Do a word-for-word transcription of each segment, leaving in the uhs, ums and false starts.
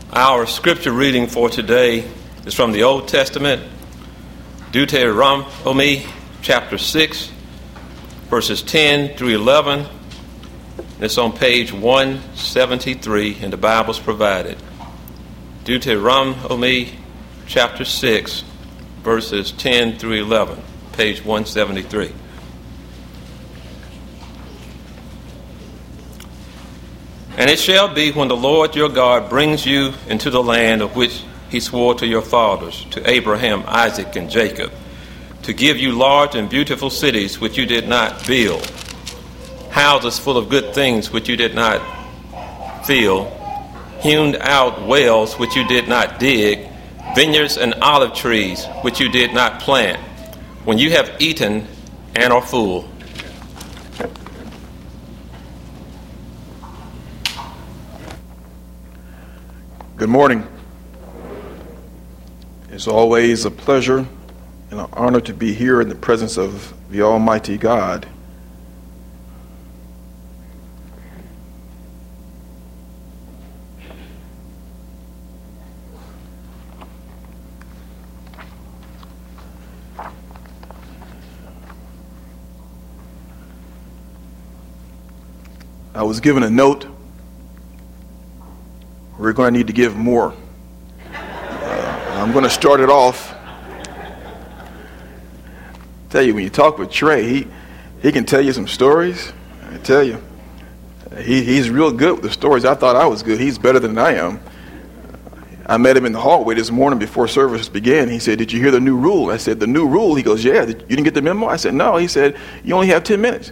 Our scripture reading for today is from the Old Testament, Deuteronomy chapter six, verses ten through eleven. It's on page one seventy-three, and the Bible's provided. Deuteronomy chapter six, verses ten through eleven, page one seventy-three. And it shall be when the Lord your God brings you into the land of which he swore to your fathers, to Abraham, Isaac, and Jacob, to give you large and beautiful cities which you did not build, houses full of good things which you did not fill, hewn out wells which you did not dig, vineyards and olive trees which you did not plant, when you have eaten and are full. Good morning. It's always a pleasure and an honor to be here in the presence of the Almighty God. I was given a note. We're going to need to give more. Uh, I'm going to start it off. Tell you, when you talk with Trey, he he can tell you some stories. I tell you, he he's real good with the stories. I thought I was good. He's better than I am. I met him in the hallway this morning before service began. He said, "Did you hear the new rule?" I said, "The new rule?" He goes, "Yeah." "You didn't get the memo?" I said, "No." He said, "You only have ten minutes."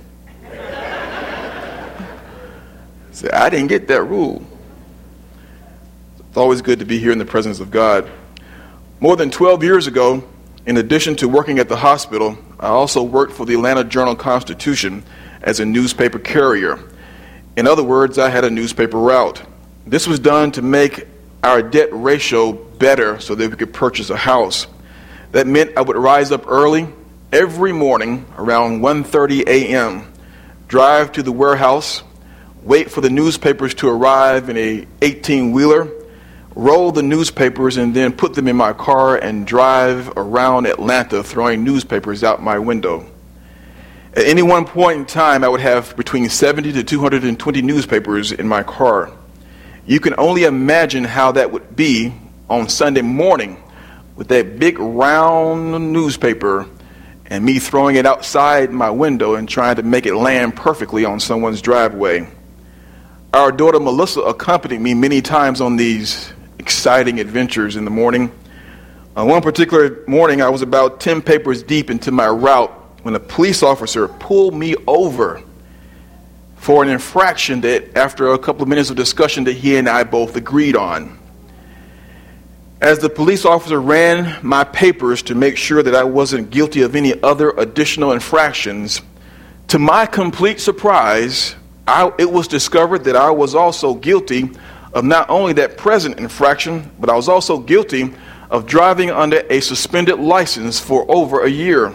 I said, "I didn't get that rule." It's always good to be here in the presence of God. More than twelve years ago, in addition to working at the hospital, I also worked for the Atlanta Journal-Constitution as a newspaper carrier. In other words, I had a newspaper route. This was done to make our debt ratio better so that we could purchase a house. That meant I would rise up early every morning around one thirty a.m., drive to the warehouse, wait for the newspapers to arrive in a eighteen-wheeler, roll the newspapers, and then put them in my car and drive around Atlanta throwing newspapers out my window. At any one point in time, I would have between seventy to two hundred twenty newspapers in my car. You can only imagine how that would be on Sunday morning with that big round newspaper and me throwing it outside my window and trying to make it land perfectly on someone's driveway. Our daughter Melissa accompanied me many times on these exciting adventures in the morning. On one particular morning, I was about ten papers deep into my route when a police officer pulled me over for an infraction that, after a couple of minutes of discussion, that he and I both agreed on. As the police officer ran my papers to make sure that I wasn't guilty of any other additional infractions, to my complete surprise, I, it was discovered that I was also guilty of not only that present infraction, but I was also guilty of driving under a suspended license for over a year.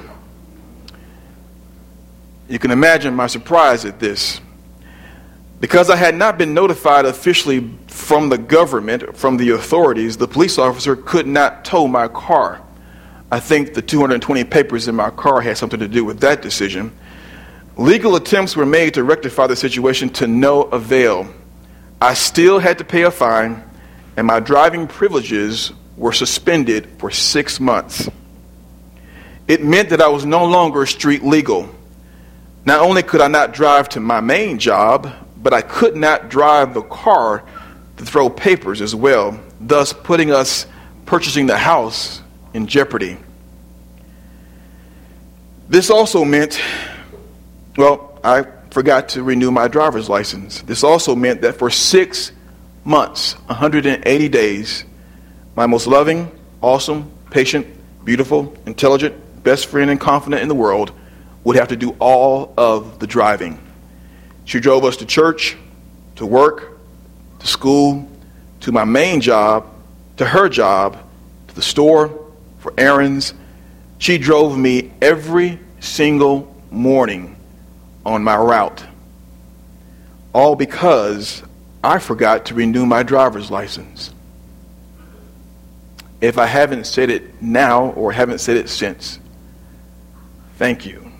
You can imagine my surprise at this. Because I had not been notified officially from the government, from the authorities, the police officer could not tow my car. I think the two hundred twenty papers in my car had something to do with that decision. Legal attempts were made to rectify the situation to no avail. I still had to pay a fine, and my driving privileges were suspended for six months. It meant that I was no longer street legal. Not only could I not drive to my main job, but I could not drive the car to throw papers as well, thus putting us purchasing the house in jeopardy. This also meant, well, I forgot to renew my driver's license. This also meant that for six months, one hundred eighty days, my most loving, awesome, patient, beautiful, intelligent, best friend and confidant in the world would have to do all of the driving. She drove us to church, to work, to school, to my main job, to her job, to the store, for errands. She drove me every single morning on my route, all because I forgot to renew my driver's license. if I haven't said it now or haven't said it since. Thank you.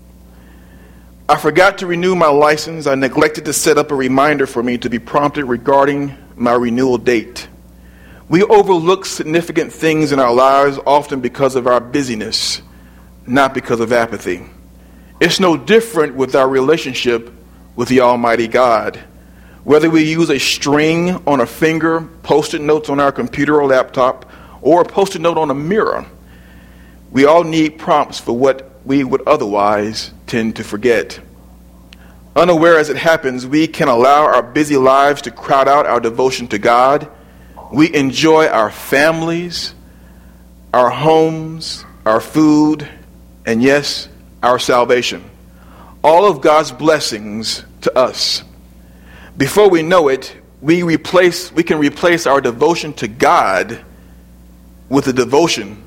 I forgot to renew my license. I neglected to set up a reminder for me to be prompted regarding my renewal date. We overlook significant things in our lives often because of our busyness, not because of apathy. It's no different with our relationship with the Almighty God. Whether we use a string on a finger, post-it notes on our computer or laptop, or a post-it note on a mirror, we all need prompts for what we would otherwise tend to forget. Unaware as it happens, we can allow our busy lives to crowd out our devotion to God. We enjoy our families, our homes, our food, and yes, our salvation. All of God's blessings to us. Before we know it, we replace we can replace our devotion to God with the devotion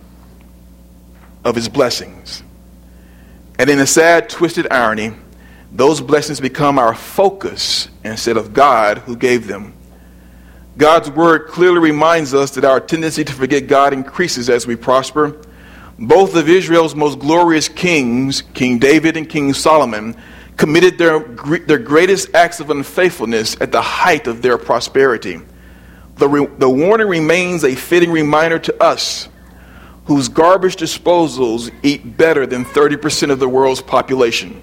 of his blessings. And in a sad, twisted irony, those blessings become our focus instead of God who gave them. God's word clearly reminds us that our tendency to forget God increases as we prosper. Both of Israel's most glorious kings, King David and King Solomon, committed their, their greatest acts of unfaithfulness at the height of their prosperity. The, re, the warning remains a fitting reminder to us, whose garbage disposals eat better than thirty percent of the world's population.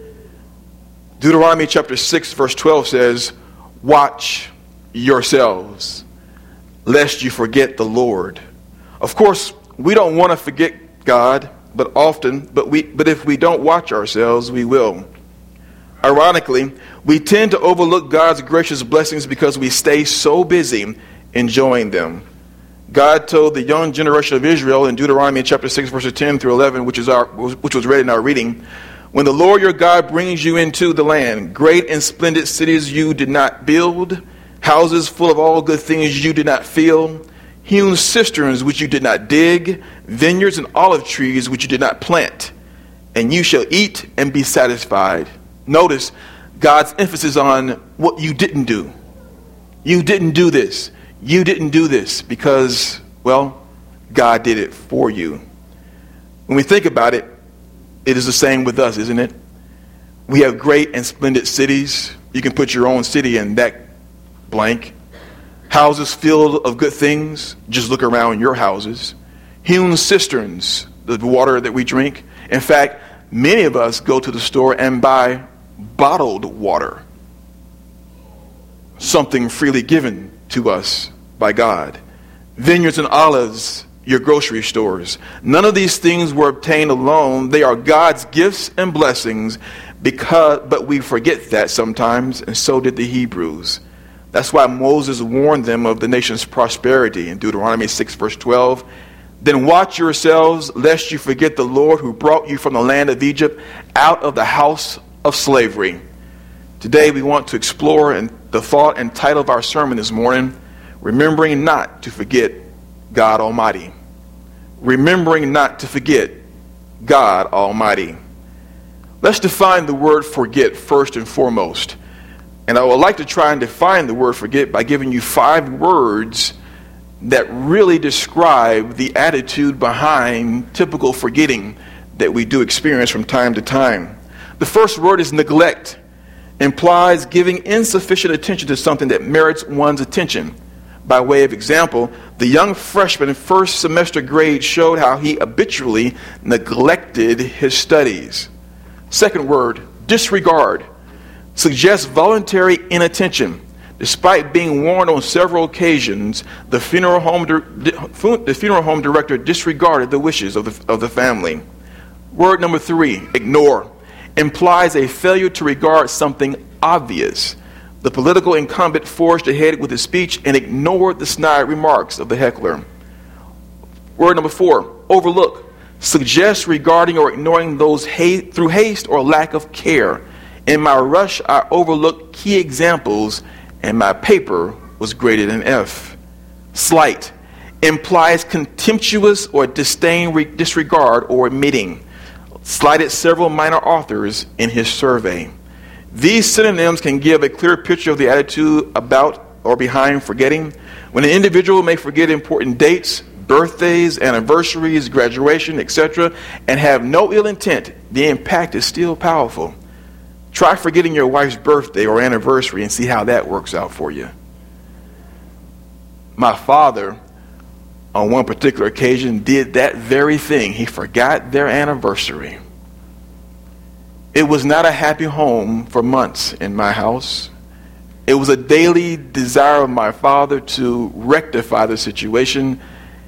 Deuteronomy chapter six, verse twelve says, "Watch yourselves, lest you forget the Lord." Of course, we don't want to forget God, but often, but we, but if we don't watch ourselves, we will. Ironically, we tend to overlook God's gracious blessings because we stay so busy enjoying them. God told the young generation of Israel in Deuteronomy chapter six, verses ten through eleven, which is our, which was read in our reading, "When the Lord your God brings you into the land, great and splendid cities you did not build, houses full of all good things you did not fill, hewn cisterns which you did not dig, vineyards and olive trees which you did not plant, and you shall eat and be satisfied." Notice God's emphasis on what you didn't do. You didn't do this. You didn't do this because, well, God did it for you. When we think about it, it is the same with us, isn't it? We have great and splendid cities. You can put your own city in that blank. Houses filled of good things. Just look around your houses. Hewn cisterns, the water that we drink. In fact, many of us go to the store and buy bottled water. Something freely given to us by God. Vineyards and olives, your grocery stores. None of these things were obtained alone. They are God's gifts and blessings, because, but we forget that sometimes, and so did the Hebrews. That's why Moses warned them of the nation's prosperity in Deuteronomy six, verse twelve. "Then watch yourselves, lest you forget the Lord who brought you from the land of Egypt, out of the house of slavery." Today we want to explore and the thought and title of our sermon this morning, "Remembering Not to Forget God Almighty." Remembering not to forget God Almighty. Let's define the word forget first and foremost. And I would like to try and define the word forget by giving you five words that really describe the attitude behind typical forgetting that we do experience from time to time. The first word is neglect. Implies giving insufficient attention to something that merits one's attention. By way of example, the young freshman first semester grade showed how he habitually neglected his studies. Second word, disregard. Suggests voluntary inattention. Despite being warned on several occasions, the funeral home di- the funeral home director disregarded the wishes of the, of the family. Word number three, ignore. Implies a failure to regard something obvious. The political incumbent forged ahead with his speech and ignored the snide remarks of the heckler. Word number four, overlook. Suggests regarding or ignoring those ha- through haste or lack of care. In my rush, I overlooked key examples and my paper was graded an F. Slight. Implies contemptuous or disdain, re- disregard, or omitting. Slighted several minor authors in his survey. These synonyms can give a clear picture of the attitude about or behind forgetting. When an individual may forget important dates, birthdays, anniversaries, graduation, et cetera, and have no ill intent, the impact is still powerful. Try forgetting your wife's birthday or anniversary and see how that works out for you. My father, on one particular occasion, did that very thing. He forgot their anniversary. It was not a happy home for months in my house. It was a daily desire of my father to rectify the situation.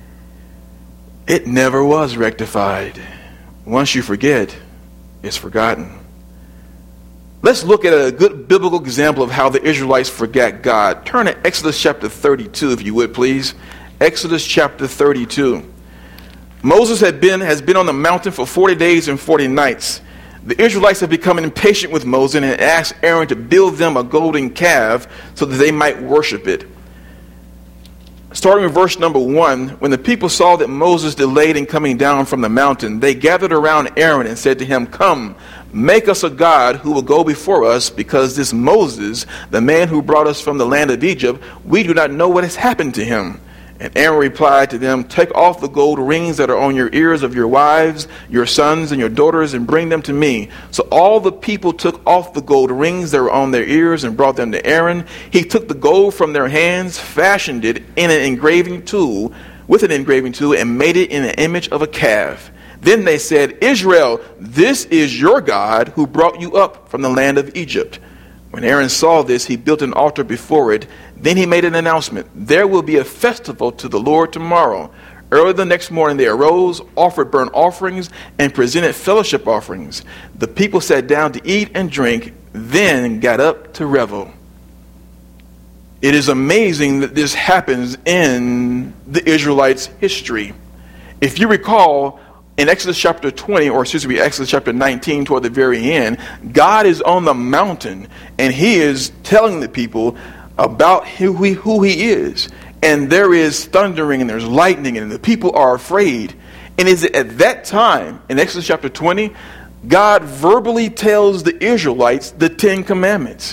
It never was rectified. Once you forget, it's forgotten. Let's look at a good biblical example of how the Israelites forgot God. Turn to Exodus chapter thirty-two, if you would, please. Exodus chapter thirty-two. Moses had been, has been on the mountain for forty days and forty nights. The Israelites have become impatient with Moses and asked Aaron to build them a golden calf so that they might worship it. Starting with verse number one, when the people saw that Moses delayed in coming down from the mountain, they gathered around Aaron and said to him, "Come, make us a god who will go before us, because this Moses, the man who brought us from the land of Egypt, we do not know what has happened to him." And Aaron replied to them, "Take off the gold rings that are on your ears of your wives, your sons, and your daughters, and bring them to me." So all the people took off the gold rings that were on their ears and brought them to Aaron. He took the gold from their hands, fashioned it in an engraving tool, with an engraving tool, and made it in the image of a calf. Then they said, "Israel, this is your God who brought you up from the land of Egypt." When Aaron saw this, he built an altar before it. Then he made an announcement: "There will be a festival to the Lord tomorrow." Early the next morning they arose, offered burnt offerings, and presented fellowship offerings. The people sat down to eat and drink, then got up to revel. It is amazing that this happens in the Israelites' history. If you recall, in Exodus chapter twenty, or excuse me, Exodus chapter nineteen, toward the very end, God is on the mountain and he is telling the people about who he, who he is. And there is thundering and there's lightning and the people are afraid. And is it at that time, in Exodus chapter twenty, God verbally tells the Israelites the Ten Commandments.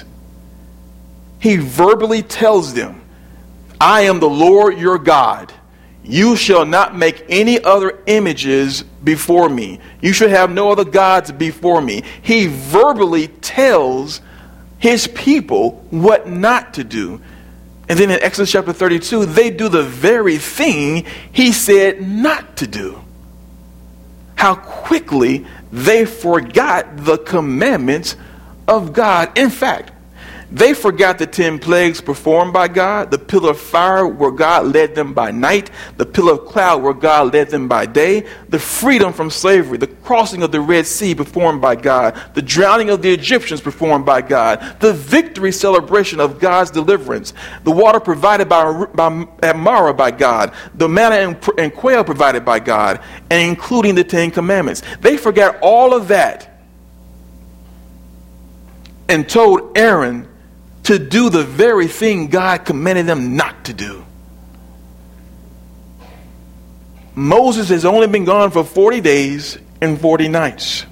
He verbally tells them, "I am the Lord your God. You shall not make any other images before me. You shall have no other gods before me." He verbally tells his people what not to do. And then in Exodus chapter thirty-two, they do the very thing he said not to do. How quickly they forgot the commandments of God. In fact, they forgot the ten plagues performed by God, the pillar of fire where God led them by night, the pillar of cloud where God led them by day, the freedom from slavery, the crossing of the Red Sea performed by God, the drowning of the Egyptians performed by God, the victory celebration of God's deliverance, the water provided by, by at Marah by God, the manna and, and quail provided by God, and including the Ten Commandments. They forgot all of that and told Aaron to do the very thing God commanded them not to do. Moses has only been gone for forty days and forty nights.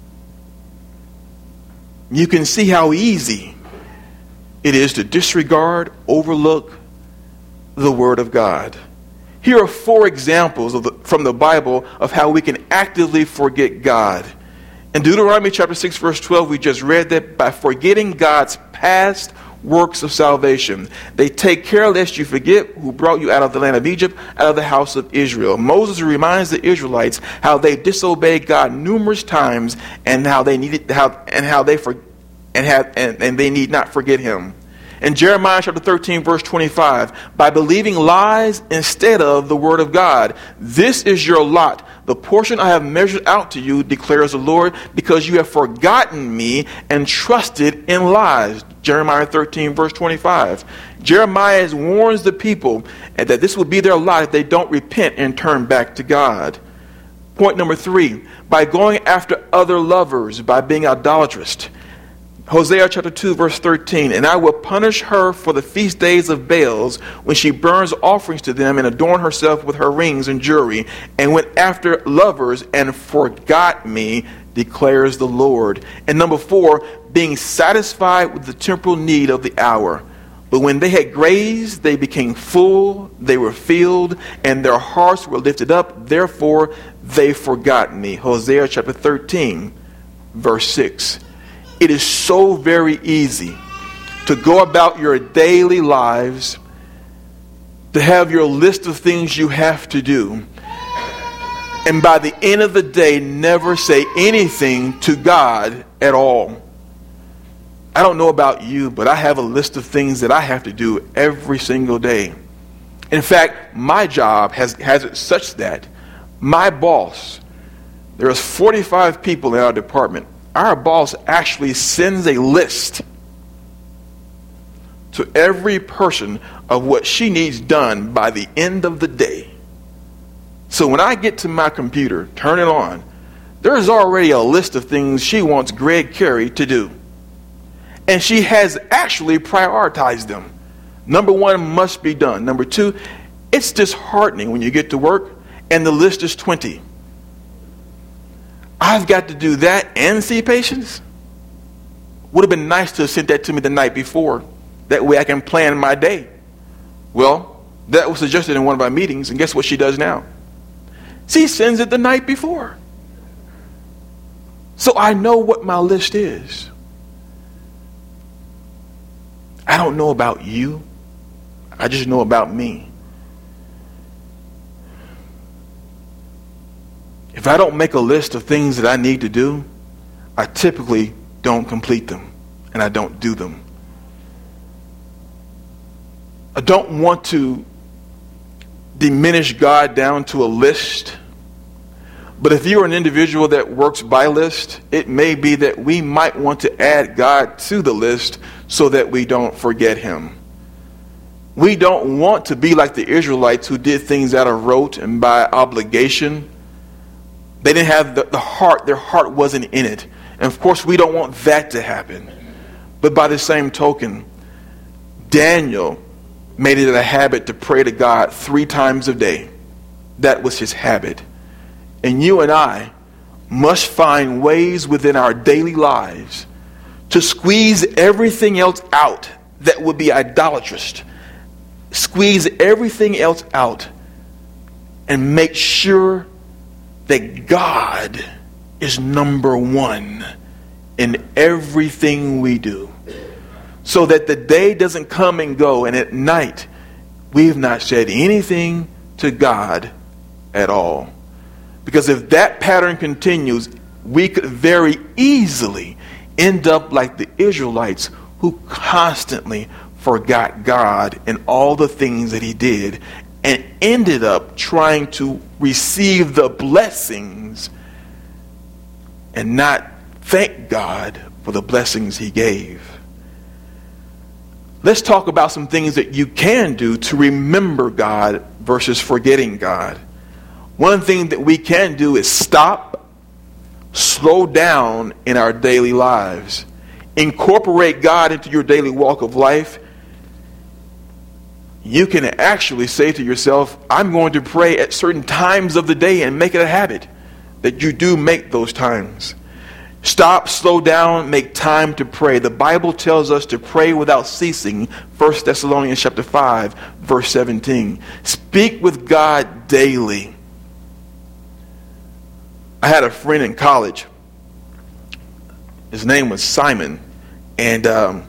You can see how easy it is to disregard, overlook the Word of God. Here are four examples of the, from the Bible of how we can actively forget God. In Deuteronomy chapter six, verse twelve, we just read that by forgetting God's past works of salvation, they take care lest you forget who brought you out of the land of Egypt, out of the house of Israel. Moses reminds the Israelites how they disobeyed God numerous times, and how they needed how and how they for, and have and, and they need not forget him. In Jeremiah chapter thirteen, verse twenty-five, by believing lies instead of the word of God, this is your lot. The portion I have measured out to you, declares the Lord, because you have forgotten me and trusted in lies. Jeremiah thirteen, verse twenty-five. Jeremiah warns the people that this will be their lot if they don't repent and turn back to God. Point number three, by going after other lovers, by being idolatrous. Hosea chapter two, verse thirteen, and I will punish her for the feast days of Baals, when she burns offerings to them and adorn herself with her rings and jewelry, and went after lovers and forgot me, declares the Lord. And number four, being satisfied with the temporal need of the hour. But when they had grazed, they became full, they were filled, and their hearts were lifted up. Therefore, they forgot me. Hosea chapter thirteen, verse six. It is so very easy to go about your daily lives, to have your list of things you have to do, and by the end of the day, never say anything to God at all. I don't know about you, but I have a list of things that I have to do every single day. In fact, my job has, has it such that my boss, there's forty-five people in our department, our boss actually sends a list to every person of what she needs done by the end of the day. So when I get to my computer, turn it on, there's already a list of things she wants Greg Carey to do. And she has actually prioritized them. Number one must be done. Number two, it's disheartening when you get to work and the list is twenty. I've got to do that and see patients. Would have been nice to have sent that to me the night before. That way I can plan my day. Well, that was suggested in one of our meetings, and guess what she does now? She sends it the night before. So I know what my list is. I don't know about you. I just know about me. If I don't make a list of things that I need to do, I typically don't complete them, and I don't do them. I don't want to diminish God down to a list, but if you're an individual that works by list, it may be that we might want to add God to the list so that we don't forget him. We don't want to be like the Israelites who did things out of rote and by obligation. They didn't have the, the heart. Their heart wasn't in it. And of course, we don't want that to happen. But by the same token, Daniel made it a habit to pray to God three times a day. That was his habit. And you and I must find ways within our daily lives to squeeze everything else out that would be idolatrous. Squeeze everything else out and make sure that God is number one in everything we do. So that the day doesn't come and go, and at night we've not said anything to God at all. Because if that pattern continues, we could very easily end up like the Israelites who constantly forgot God and all the things that he did and ended up trying to receive the blessings and not thank God for the blessings he gave. Let's talk about some things that you can do to remember God versus forgetting God. One thing that we can do is stop, slow down in our daily lives. Incorporate God into your daily walk of life. You can actually say to yourself, I'm going to pray at certain times of the day, and make it a habit that you do make those times. Stop, slow down, make time to pray. The Bible tells us to pray without ceasing. First Thessalonians chapter five, verse seventeen. Speak with God daily. I had a friend in college. His name was Simon. And um,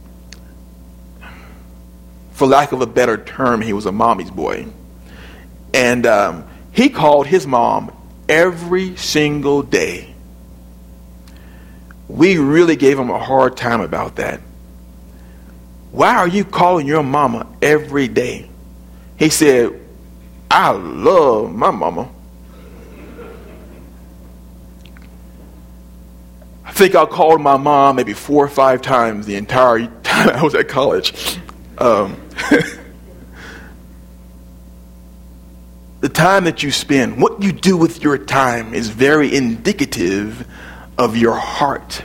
for lack of a better term, he was a mommy's boy. And um, he called his mom every single day. We really gave him a hard time about that. Why are you calling your mama every day? He said, I love my mama. I think I called my mom maybe four or five times the entire time I was at college. Um, the time that you spend, what you do with your time, is very indicative of your heart.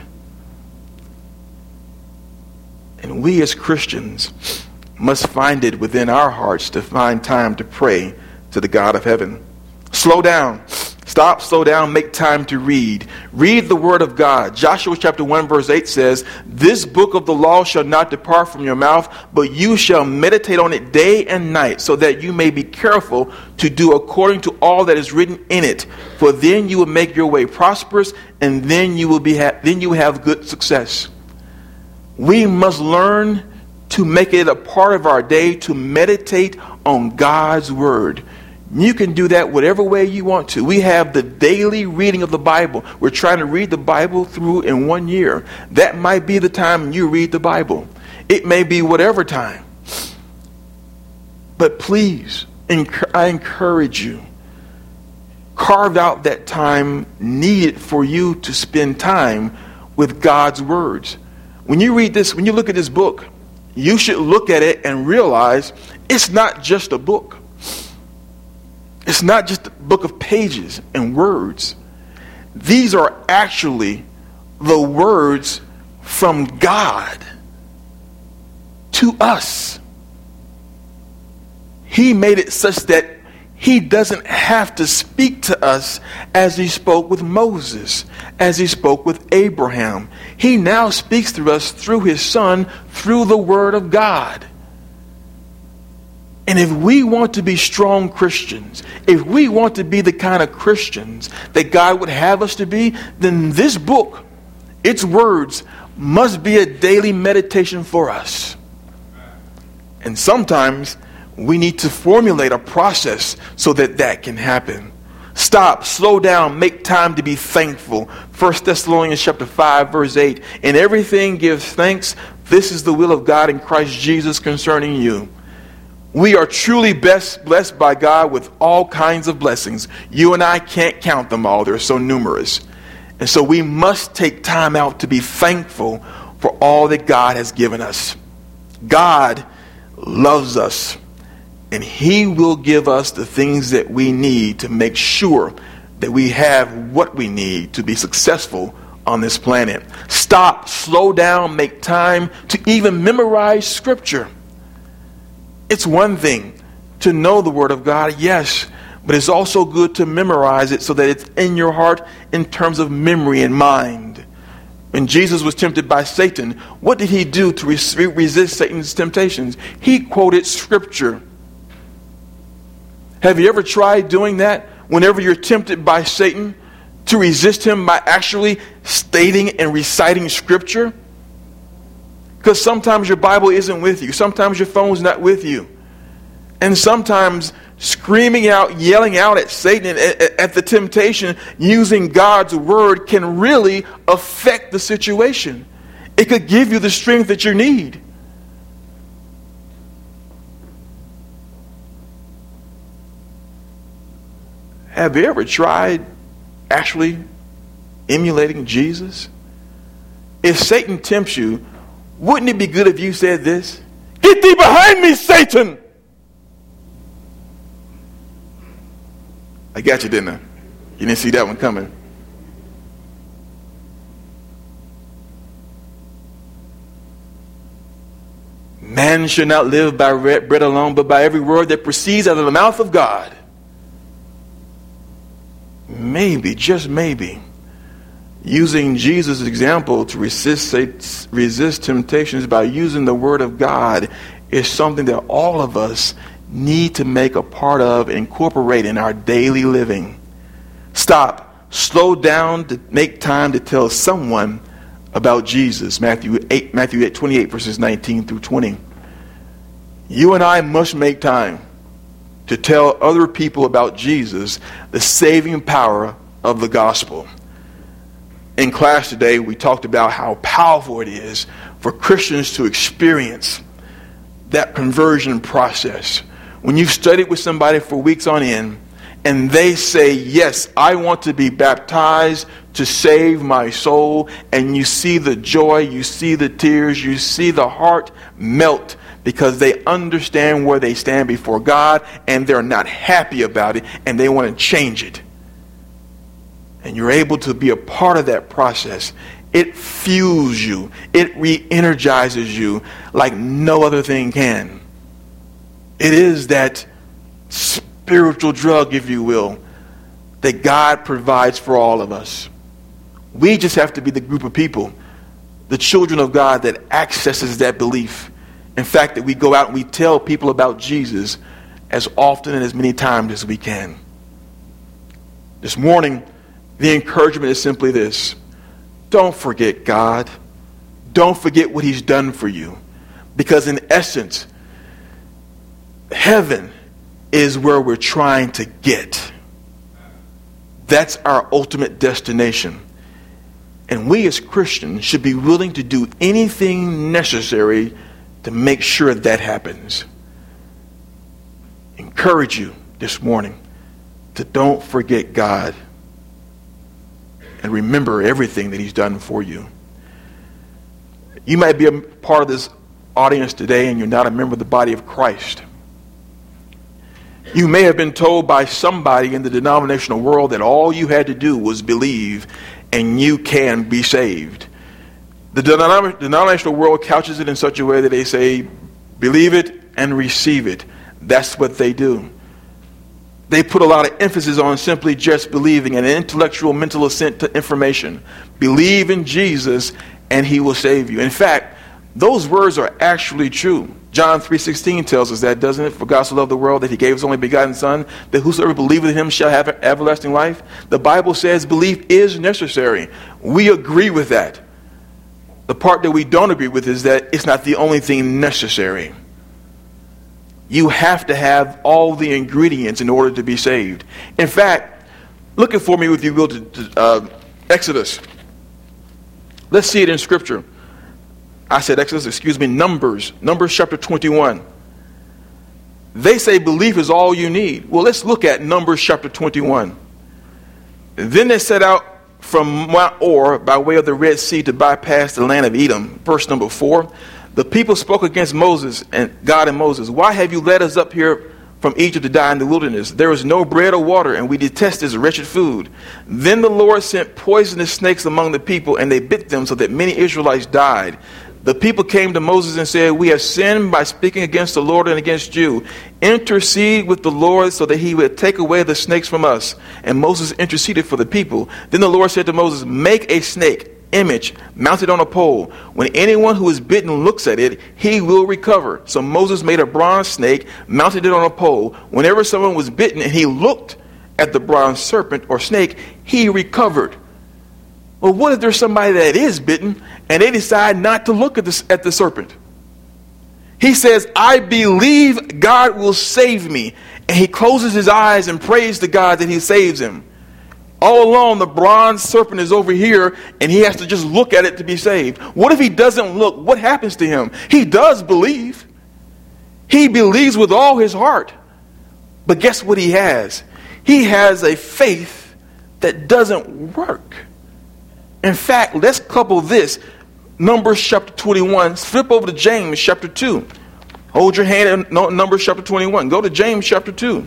And we as Christians must find it within our hearts to find time to pray to the God of heaven. Slow down. Stop, slow down, make time to read. Read the word of God. Joshua chapter one verse eight says, "This book of the law shall not depart from your mouth, but you shall meditate on it day and night, so that you may be careful to do according to all that is written in it. For then you will make your way prosperous, and then you will be ha- then you will have good success." We must learn to make it a part of our day to meditate on God's word. You can do that whatever way you want to. We have the daily reading of the Bible. We're trying to read the Bible through in one year. That might be the time you read the Bible. It may be whatever time. But please, I encourage you, carve out that time needed for you to spend time with God's words. When you read this, when you look at this book, you should look at it and realize it's not just a book. It's not just a book of pages and words. These are actually the words from God to us. He made it such that he doesn't have to speak to us as he spoke with Moses, as he spoke with Abraham. He now speaks to us through his son, through the word of God. And if we want to be strong Christians, if we want to be the kind of Christians that God would have us to be, then this book, its words, must be a daily meditation for us. And sometimes we need to formulate a process so that that can happen. Stop, slow down, make time to be thankful. First Thessalonians chapter five, verse eight. "In everything give thanks. This is the will of God in Christ Jesus concerning you." We are truly best blessed by God with all kinds of blessings. You and I can't count them all. They're so numerous. And so we must take time out to be thankful for all that God has given us. God loves us, and he will give us the things that we need to make sure that we have what we need to be successful on this planet. Stop, slow down, make time to even memorize Scripture. It's one thing to know the Word of God, yes, but it's also good to memorize it so that it's in your heart in terms of memory and mind. When Jesus was tempted by Satan, what did he do to res- resist Satan's temptations? He quoted Scripture. Have you ever tried doing that whenever you're tempted by Satan, to resist him by actually stating and reciting Scripture? Because sometimes your Bible isn't with you. Sometimes your phone's not with you. And sometimes screaming out, yelling out at Satan, at, at the temptation, using God's word can really affect the situation. It could give you the strength that you need. Have you ever tried actually emulating Jesus? If Satan tempts you, wouldn't it be good if you said this? "Get thee behind me, Satan!" I got you, didn't I? You didn't see that one coming. Man should not live by bread alone, but by every word that proceeds out of the mouth of God. Maybe, just maybe, using Jesus' example to resist, resist temptations by using the Word of God is something that all of us need to make a part of, incorporate in our daily living. Stop, slow down to make time to tell someone about Jesus. Matthew eight, Matthew eight, twenty-eight, verses nineteen through twenty. You and I must make time to tell other people about Jesus, the saving power of the gospel. In class today, we talked about how powerful it is for Christians to experience that conversion process. When you've studied with somebody for weeks on end, and they say, "Yes, I want to be baptized to save my soul," and you see the joy, you see the tears, you see the heart melt because they understand where they stand before God, and they're not happy about it, and they want to change it. And you're able to be a part of that process. It fuels you. It re-energizes you like no other thing can. It is that spiritual drug, if you will, that God provides for all of us. We just have to be the group of people, the children of God, that accesses that belief. In fact, that we go out and we tell people about Jesus as often and as many times as we can. This morning, the encouragement is simply this. Don't forget God. Don't forget what he's done for you. Because in essence, heaven is where we're trying to get. That's our ultimate destination. And we as Christians should be willing to do anything necessary to make sure that happens. Encourage you this morning to don't forget God and remember everything that he's done for you. You might be a part of this audience today and you're not a member of the body of Christ. You may have been told by somebody in the denominational world that all you had to do was believe and you can be saved. The denom- denominational world couches it in such a way that they say, believe it and receive it. That's what they do. They put a lot of emphasis on simply just believing, an intellectual mental assent to information. Believe in Jesus and he will save you. In fact, those words are actually true. John three sixteen tells us that, doesn't it? For God so loved the world that he gave his only begotten Son, that whosoever believeth in him shall have everlasting life. The Bible says belief is necessary. We agree with that. The part that we don't agree with is that it's not the only thing necessary. You have to have all the ingredients in order to be saved. In fact, look at for me, if you will, to, to uh, Exodus. Let's see it in Scripture. I said Exodus, excuse me, Numbers. Numbers chapter twenty-one. They say belief is all you need. Well, let's look at Numbers chapter twenty-one. Then they set out from Mount Or by way of the Red Sea to bypass the land of Edom. Verse number four. The people spoke against Moses and God and Moses. Why have you led us up here from Egypt to die in the wilderness? There is no bread or water, and we detest this wretched food. Then the Lord sent poisonous snakes among the people, and they bit them so that many Israelites died. The people came to Moses and said, we have sinned by speaking against the Lord and against you. Intercede with the Lord so that he would take away the snakes from us. And Moses interceded for the people. Then the Lord said to Moses, make a snake image mounted on a pole. When anyone who is bitten looks at it, he will recover. So Moses made a bronze snake, mounted it on a pole. Whenever someone was bitten and he looked at the bronze serpent or snake, he recovered. Well, what if there's somebody that is bitten and they decide not to look at the, at the serpent? He says, I believe God will save me. And he closes his eyes and prays to God that he saves him. All along, the bronze serpent is over here, and he has to just look at it to be saved. What if he doesn't look? What happens to him? He does believe. He believes with all his heart. But guess what he has? He has a faith that doesn't work. In fact, let's couple this. Numbers chapter twenty-one. Flip over to James chapter two. Hold your hand in Numbers chapter twenty-one. Go to James chapter two.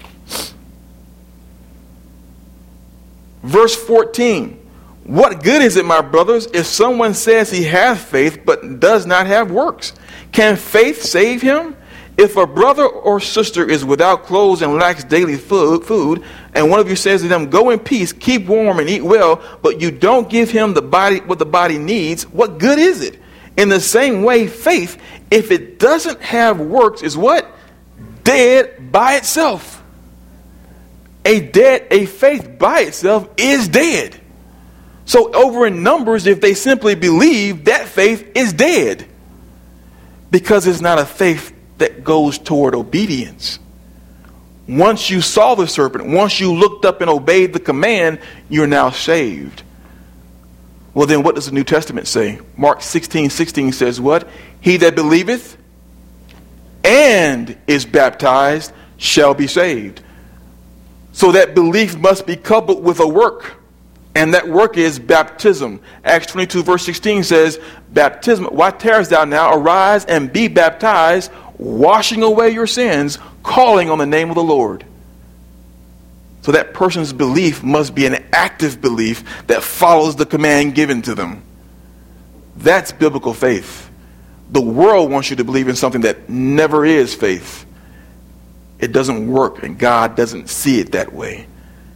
Verse fourteen. What good is it, my brothers, if someone says he has faith but does not have works? Can faith save him? If a brother or sister is without clothes and lacks daily food, food, and one of you says to them, go in peace, keep warm and eat well, but you don't give him the body what the body needs, what good is it? In the same way, faith, if it doesn't have works, is what? Dead by itself. A dead, a faith by itself is dead. So over in Numbers, if they simply believe, that faith is dead. Because it's not a faith that goes toward obedience. Once you saw the serpent, once you looked up and obeyed the command, you're now saved. Well, then what does the New Testament say? Mark sixteen sixteen says what? He that believeth and is baptized shall be saved. So that belief must be coupled with a work. And that work is baptism. Acts twenty-two verse sixteen says, baptism, why tarriest thou now? Arise and be baptized, washing away your sins, calling on the name of the Lord. So that person's belief must be an active belief that follows the command given to them. That's biblical faith. The world wants you to believe in something that never is faith. It doesn't work, and God doesn't see it that way.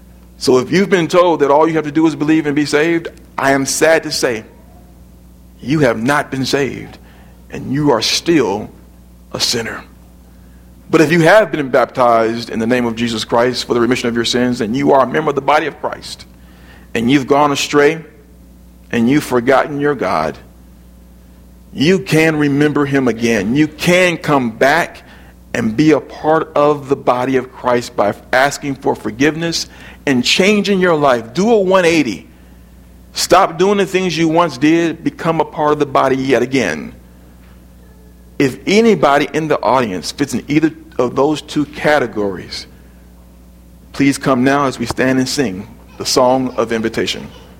So if you've been told that all you have to do is believe and be saved, I am sad to say you have not been saved and you are still a sinner. But if you have been baptized in the name of Jesus Christ for the remission of your sins, and you are a member of the body of Christ, and you've gone astray, and you've forgotten your God, you can remember him again. You can come back and be a part of the body of Christ by asking for forgiveness and changing your life. Do a one eighty. Stop doing the things you once did. Become a part of the body yet again. If anybody in the audience fits in either of those two categories, please come now as we stand and sing the song of invitation.